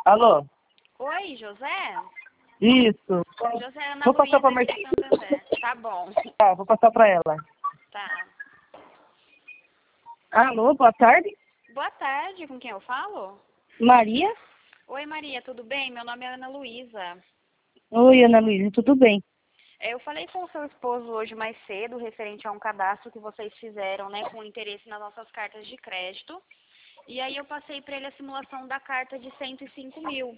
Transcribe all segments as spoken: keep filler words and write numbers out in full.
Alô? Oi, José? Isso. José Ana Vou passar pra Luísa Martim. de Santander. Tá bom. Tá, vou passar pra ela. Tá. Alô, boa tarde. Boa tarde, com quem eu falo? Maria? Oi, Maria, tudo bem? Meu nome é Ana Luísa. Oi, Ana Luísa, tudo bem? É, Eu falei com o seu esposo hoje mais cedo, referente a um cadastro que vocês fizeram, né, com interesse nas nossas cartas de crédito. E aí eu passei para ele a simulação da carta de cento e cinco mil.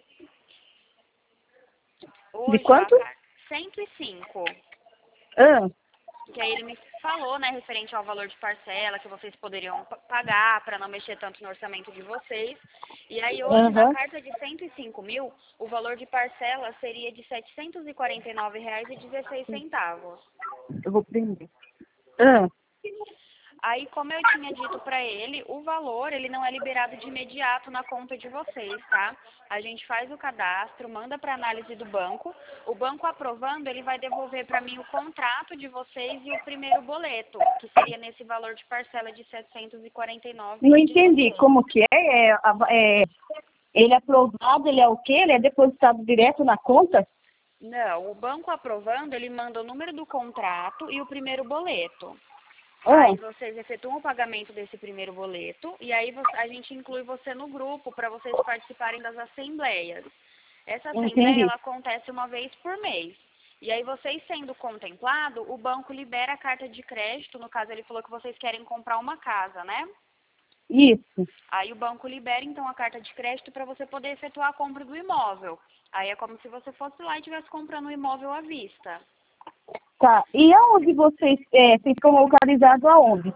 De Hoje, a quanto? carta cento e cinco. Ah, Que aí ele me falou, né, referente ao valor de parcela que vocês poderiam pa- pagar para não mexer tanto no orçamento de vocês. E aí hoje, na aham. carta de cento e cinco mil, o valor de parcela seria de setecentos e quarenta e nove reais e dezesseis centavos. Eu vou prender. Ah, Aí, como eu tinha dito para ele, o valor, ele não é liberado de imediato na conta de vocês, tá? A gente faz o cadastro, manda para análise do banco. O banco aprovando, ele vai devolver para mim o contrato de vocês e o primeiro boleto, que seria nesse valor de parcela de setecentos e quarenta e nove não reais e entendi dezesseis. como que é. É, a- é. Ele é aprovado, ele é o quê? Ele é depositado direto na conta? Não, o banco aprovando, ele manda o número do contrato e o primeiro boleto. Ah, Aí vocês efetuam o pagamento desse primeiro boleto e aí vo- a gente inclui você no grupo para vocês participarem das assembleias. Essa assembleia entendi. ela acontece uma vez por mês. E aí vocês sendo contemplado, o banco libera a carta de crédito, no caso ele falou que vocês querem comprar uma casa, né? Isso. Aí o banco libera então a carta de crédito para você poder efetuar a compra do imóvel. Aí é como se você fosse lá e estivesse comprando o imóvel à vista. Tá. E aonde vocês é, ficam localizados aonde?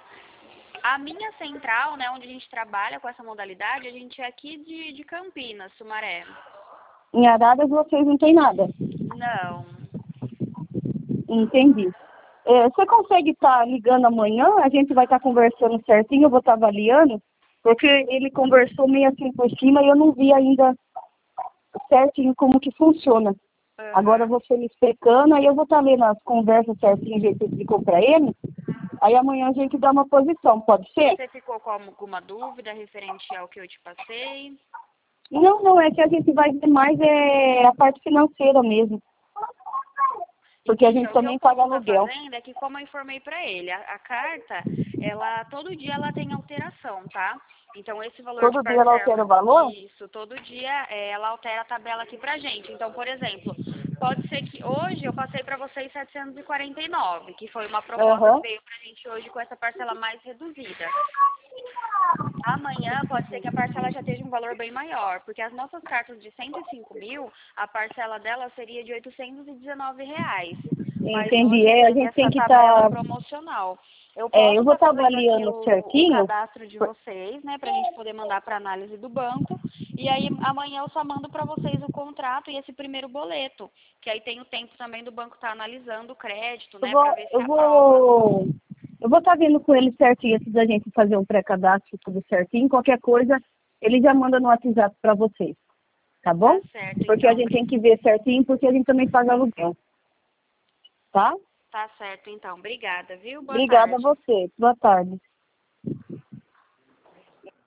A minha central, né, onde a gente trabalha com essa modalidade, a gente é aqui de, de Campinas, Sumaré. Em Araras vocês não tem nada. Não. Entendi. É, você consegue estar ligando amanhã? A gente vai estar conversando certinho, eu vou estar avaliando, porque ele conversou meio assim por cima e eu não vi ainda certinho como que funciona. Agora Aham. você me explicando, aí eu vou estar lendo as conversas certinho, que você explicou para ele, aí amanhã a gente dá uma posição, pode ser? Você ficou com alguma dúvida referente ao que eu te passei? Não, não, é que a gente vai ver mais é, a parte financeira mesmo, porque a Entendi. gente O que eu também paga posso estar aluguel. fazendo é que, como eu informei para ele, a, a carta, ela todo dia ela tem alteração, tá? Então, esse valor de Todo dia ela altera parcela, o valor? isso, todo dia é, ela altera a tabela aqui pra gente. Então, por exemplo, pode ser que hoje eu passei para vocês setecentos e quarenta e nove, que foi uma proposta que Aham. veio pra gente hoje com essa parcela mais reduzida. Amanhã pode ser que a parcela já esteja um valor bem maior, porque as nossas cartas de cento e cinco mil, a parcela dela seria de oitocentos e dezenove reais. Mas Entendi. hoje É, a teve gente tem essa que tabela estar. promocional. Eu É, posso eu vou estar estar fazendo aqui avaliando o, o certinho. cadastro de vocês, né, pra gente poder mandar para análise do banco. E aí amanhã eu só mando para vocês o contrato e esse primeiro boleto, que aí tem o tempo também do banco estar analisando o crédito, Eu né, para vou, ver se eu aprova. vou, eu vou estar vendo com ele certinho antes da gente fazer um pré-cadastro tudo certinho. Qualquer coisa, ele já manda no WhatsApp para vocês, tá Tá bom? certo, Porque a então. gente tem que ver certinho, porque a gente também paga aluguel, tá? Tá certo, então. Obrigada, viu? Boa Obrigada a tarde. você. Boa tarde.